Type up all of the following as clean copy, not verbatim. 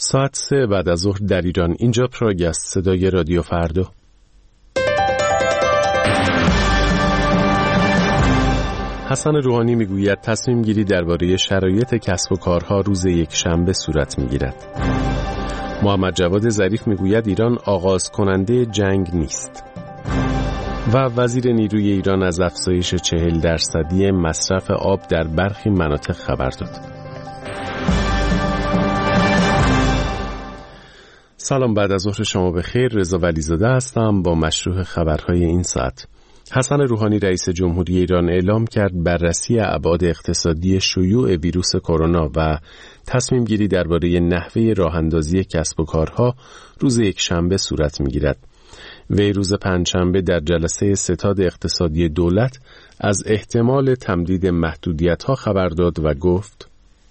ساعت 3 بعد از ظهر در ایران. اینجا پراگ است، صدای رادیو فردا. حسن روحانی میگوید تصمیم گیری درباره شرایط کسب و کارها روز یکشنبه صورت میگیرد. محمد جواد ظریف میگوید ایران آغاز کننده جنگ نیست. و وزیر نیروی ایران از افزایش 40% مصرف آب در برخی مناطق خبر داد. سلام، بعد از ظهر شما بخیر. رضا ولیزاده هستم با مشروح خبرهای این ساعت. حسن روحانی رئیس جمهوری ایران اعلام کرد بررسی ابعاد اقتصادی شیوع ویروس کرونا و تصمیم گیری درباره نحوه راه‌اندازی کسب و کارها روز یکشنبه صورت می‌گیرد. وی روز پنجشنبه در جلسه ستاد اقتصادی دولت از احتمال تمدید محدودیت‌ها خبر داد و گفت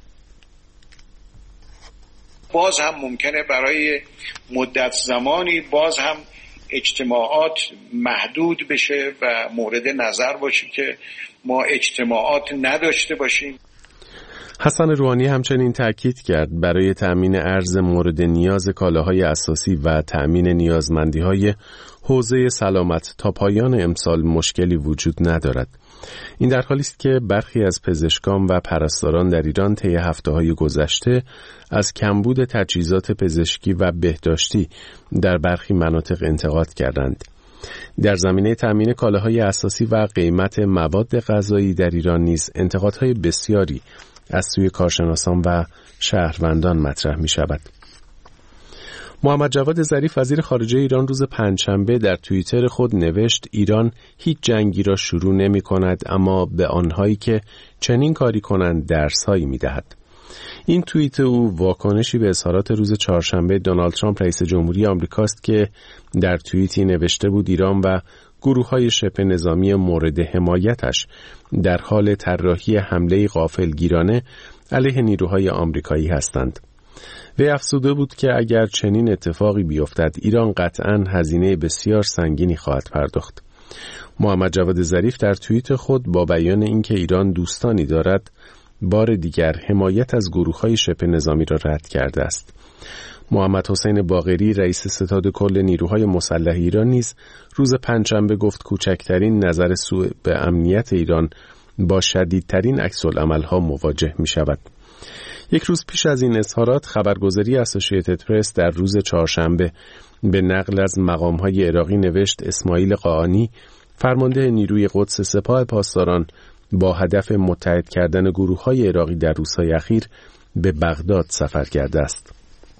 باز هم ممکنه برای مدت زمانی باز هم اجتماعات محدود بشه و مورد نظر باشه که ما اجتماعات نداشته باشیم. حسن روحانی همچنین تاکید کرد برای تأمین ارز مورد نیاز کالاهای اساسی و تأمین نیازمندی‌های حوزه سلامت تا پایان امسال مشکلی وجود ندارد. این در حالی است که برخی از پزشکان و پرستاران در ایران طی هفته‌های گذشته از کمبود تجهیزات پزشکی و بهداشتی در برخی مناطق انتقاد کردند. در زمینه تأمین کالاهای اساسی و قیمت مواد غذایی در ایران نیز انتقادهای بسیاری از سوی کارشناسان و شهروندان مطرح می شود. محمد جواد ظریف وزیر خارجه ایران روز پنجشنبه در توییتر خود نوشت ایران هیچ جنگی را شروع نمی کند، اما به آنهایی که چنین کاری کنند درس‌هایی می دهد. این توییت او واکنشی به اظهارات روز چهارشنبه دونالد ترامپ رئیس جمهوری آمریکاست که در توییتی نوشته بود ایران و گروه‌های شبه نظامی مورد حمایتش در حال طراحی حمله غافلگیرانه علیه نیروهای آمریکایی هستند. وی افزوده بود که اگر چنین اتفاقی بیفتد ایران قطعاً هزینه بسیار سنگینی خواهد پرداخت. محمد جواد ظریف در توییت خود با بیان اینکه ایران دوستانی دارد بار دیگر حمایت از گروه‌های شبه نظامی را رد کرده است. محمد حسین باقری رئیس ستاد کل نیروهای مسلح ایران نیز روز پنجشنبه گفت کوچکترین نظر سوء به امنیت ایران با شدیدترین عکس‌العمل‌ها مواجه می‌شود. یک روز پیش از این اظهارات خبرگزاری اسوسییتد پرس در روز چهارشنبه به نقل از مقام‌های عراقی نوشت اسماعیل قاآنی فرمانده نیروی قدس سپاه پاسداران با هدف متحد کردن گروه‌های عراقی در روزهای اخیر به بغداد سفر کرده است.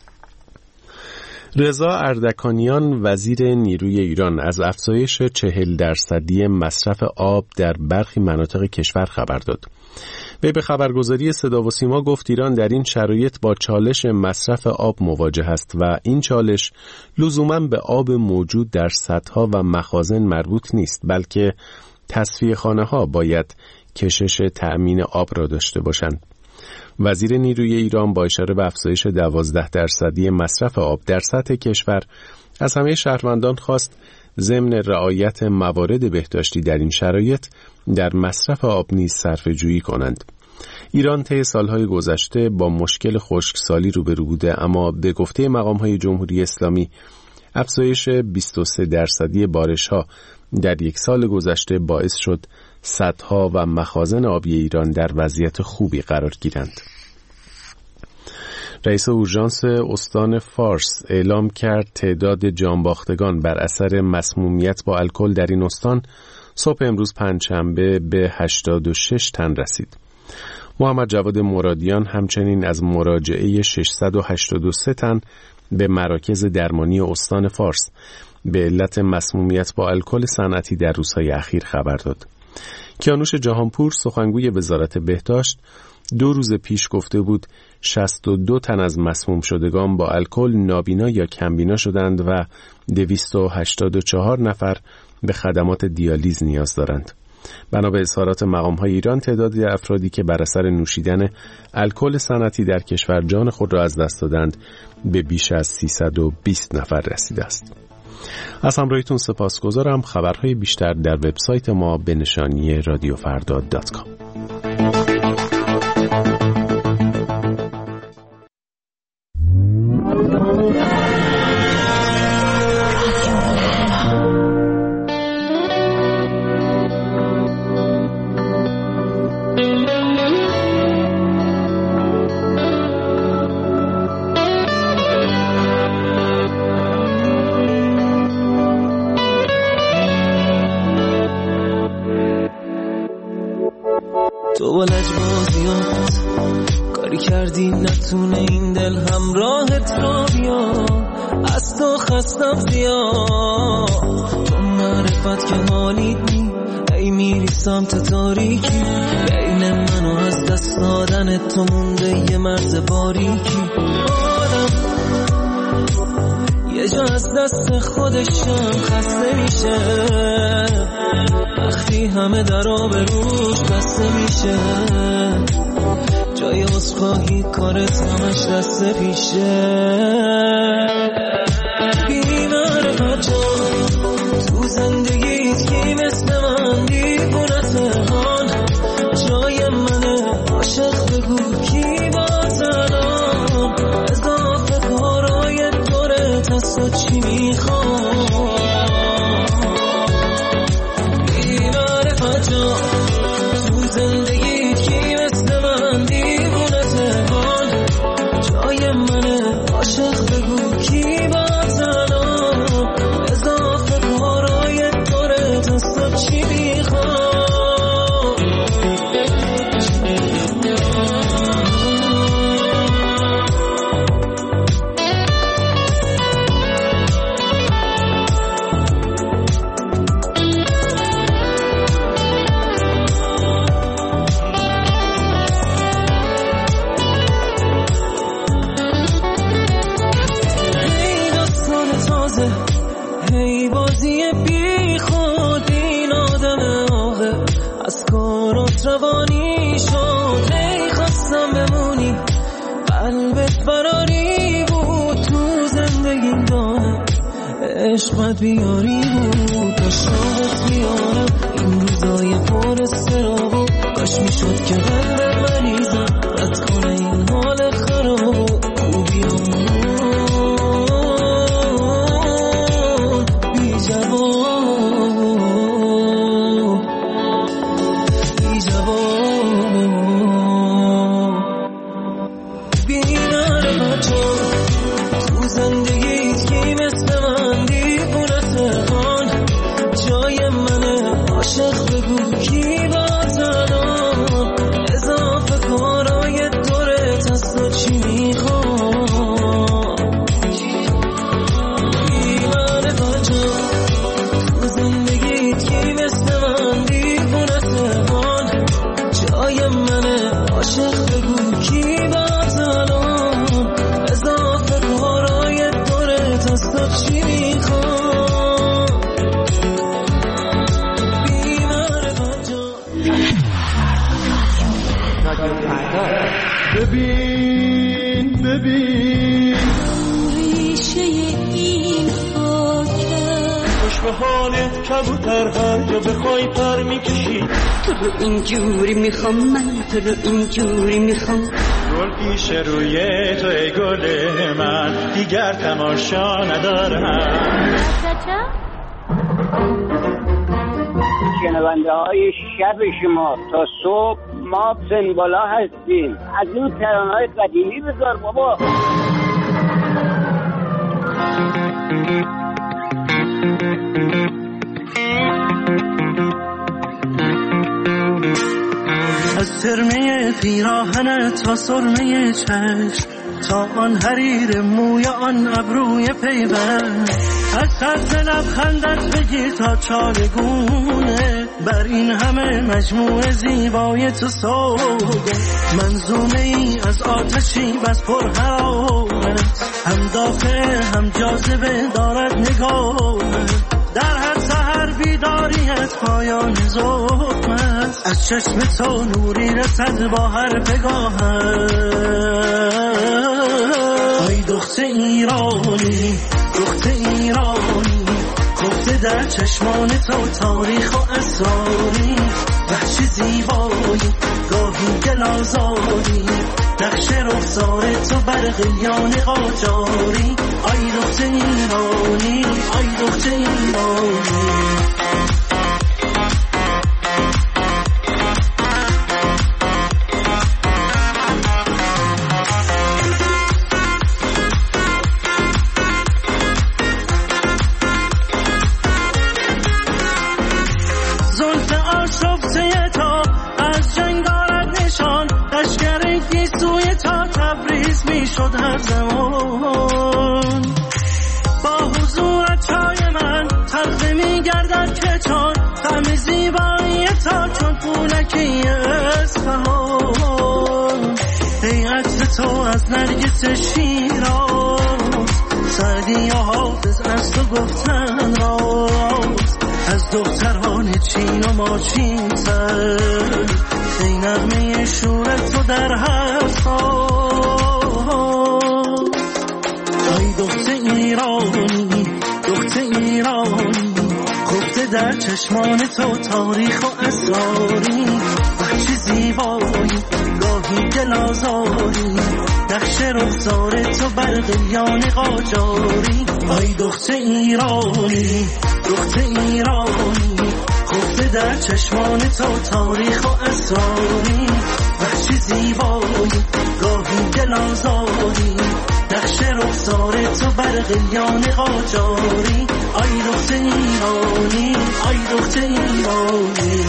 رضا اردکانیان وزیر نیروی ایران از افزایش 40% مصرف آب در برخی مناطق کشور خبر داد. وی به خبرگزاری صدا و سیما گفت ایران در این شرایط با چالش مصرف آب مواجه است و این چالش لزوماً به آب موجود در سدها و مخازن مربوط نیست، بلکه تصفیه خانه‌ها باید کشش تأمین آب را داشته باشند. وزیر نیروی ایران با اشاره به افزایش 12% مصرف آب در سطح کشور از همه شهروندان خواست ضمن رعایت موارد بهداشتی در این شرایط در مصرف آب نیز صرفه‌جویی کنند. ایران طی سالهای گذشته با مشکل خشکسالی روبرو بوده، اما به گفته مقام‌های جمهوری اسلامی افزایش 23% بارش‌ها در یک سال گذشته باعث شد سدها و مخازن آبی ایران در وضعیت خوبی قرار گیرند. رئیس اورژانس استان فارس اعلام کرد تعداد جانباختگان بر اثر مسمومیت با الکل در این استان صبح امروز پنجشنبه به 86 تن رسید. محمد جواد مرادیان همچنین از مراجعه 683 تن به مراکز درمانی استان فارس به علت مسمومیت با الکل صنعتی در روزهای اخیر خبر داد. کیانوش جهانپور سخنگوی وزارت بهداشت 2 روز پیش گفته بود 62 تن از مسموم شدگان با الکل نابینا یا کمبینا شدند و 284 نفر به خدمات دیالیز نیاز دارند. بنا به اظهارات مقام‌های ایران تعداد افرادی که بر اثر نوشیدن الکل صنعتی در کشور جان خود را از دست دادند به بیش از 320 نفر رسیده است. از همراهیتون سپاسگزارم. خبرهای بیشتر در وبسایت ما به نشانی radiofarda.com. این دل همراهت را بیا، از تو خستم زیاد. تو معرفت که حالیت نی، ای میری سمت تاریکی، بین من و از دست دادن تو مونده یه مرز باریکی. آدم یه جا از دست خودشم خسته میشه، وقتی همه در آبروش بسته میشه. جای عذرخواهی کارت همش دست پیشه. بی‌معرفت جان تو زندگیت کی مثل من دیوونته هان، جای منه عاشق بگو کی باز الان، اضافه کارای دورت از تو چی میخوام. بی‌معرفت جان تو زندگیت کی مثل من دیوونته هان، جای منه عاشق بگو کی باز الان، اضافه کارای دورت از تو چی میخوام. هی بازی بی خود این آدم آقه از کارات روانی شد. هی خواستم بمونی قلبت فراری بود، تو زندگی داره عشقت بیاری بود. داشتامت بیارم این روزای پر استرابو، کاش میشد که قلب مریضم رد کنه این حال خرابو. خوبیامون تو زندگیت کی مثل من دیوونته هان، جای منه عاشق بگو کی باز الان، اضافه کارای دورت از تو چی میخوام. بی‌معرفت جان تو زندگیت کی مثل من دیوونته هان، جای منه عاشق بگو کی باز الان، اضافه کارای دورت از تو چی میخوام. بی‌معرفت جان. ببین ببین ریشه این خاکه، خوش به حالت کبوتر هر جا بخوای پر میکشی. تو رو اینجوری میخوام من، تو رو اینجوری میخوام. گل پیش روی تو ای گل من، دیگر تماشا ندارم. شنونده های شب شما تا صبح ما سنبالا هستیم. از اون ترانه‌های قدیمی بذار بابا. از ترمه پیراهنت تا سرمه چشم، تا آن حریر موی آن ابروی پیوند، از طرز لبخندت بگیر تا چارگونه، بر این همه مجموعه زیبای تو سوگه. منظومه ای از آتشی بس پر حرارت، هم دافع هم جاذبه دارد نگاهت. در هر سحر بیداریت پایان ظلم است، از چشم تو نوری رسد با هر پگاهت. ای دختر ایرانی، دختر ایرانی، خفته در چشمان تو تاریخ و اسراری. وحش زیبایی گاهی دل آزاری، نقش رخسار تو بر قلیان قاجاری. ای دختر ایرانی، ای دختر ایرانی. شد هر زمان. با حضور چای من تلخ میگردد که چون طعم زیبایی تا چون پولکی اصفهان. ای عطر تو از نرگس شیراز، سعدی یا حافظ از تو گفتن راز. از دختران چین و ماچین تر، ای نغمه شور تو در هر سال. ای دختر ایرانی، دختر ایرانی، خفته در چشمان تو تاریخ و اسراری. وحشی زیبایی، گاهی دل آزاری، نقش رخسار تو بر قلیان قاجاری. ای دختر ایرانی، دختر ایرانی، خفته در چشمان تو تاریخ و اسراری. وحشی زیبایی، گاهی دل آزاری، نقش رخسار تو بر قلیان قاجاری. ای دختر ایرانی، ای دختر ایرانی.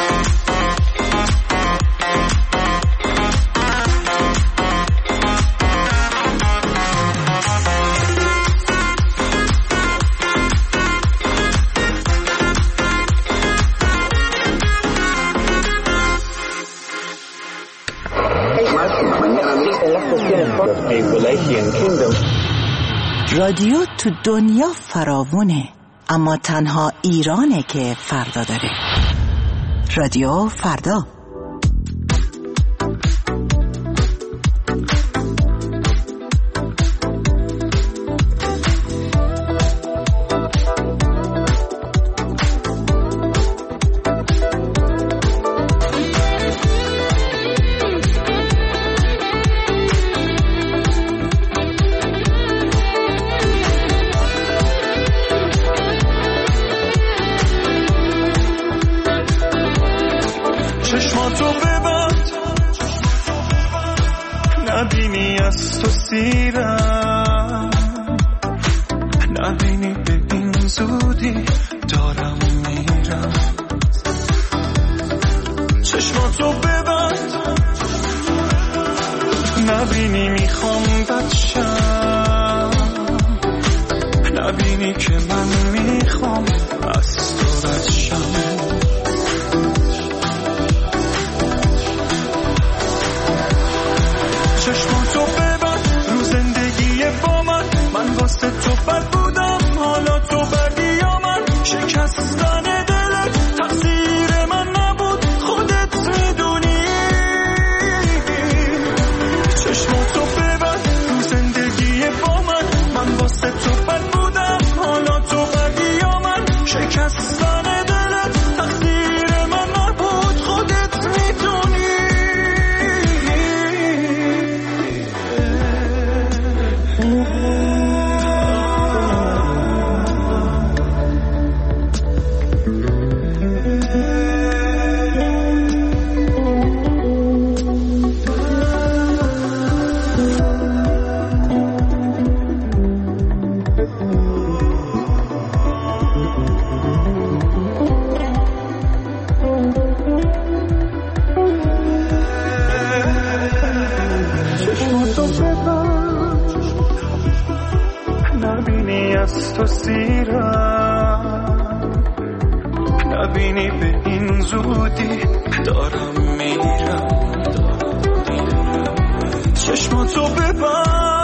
رادیو تو دنیا فراوونه، اما تنها ایرانه که فردا داره. رادیو فردا. نبینی از تو سیرم، نبینی به این زودی دارم میرم. چشماتو ببند، نبینی میخوام بچم، نبینی که من میخوام از تو رد شم. چشماتو ببند رو زندگی با من واسه تو بد بودم، حالا تو بدی یا من. شکستن دلت تقصیر من نبود، خودت میدونی. چشماتو ببند رو زندگی با من واسه تو بد بودم، حالا تو بدی یا من. شکستن دلت تقصیر من نبود، خودت میدونی. نبینی از تو سیرم، نبینی به این زودی دارم میرم. چشماتو ببند،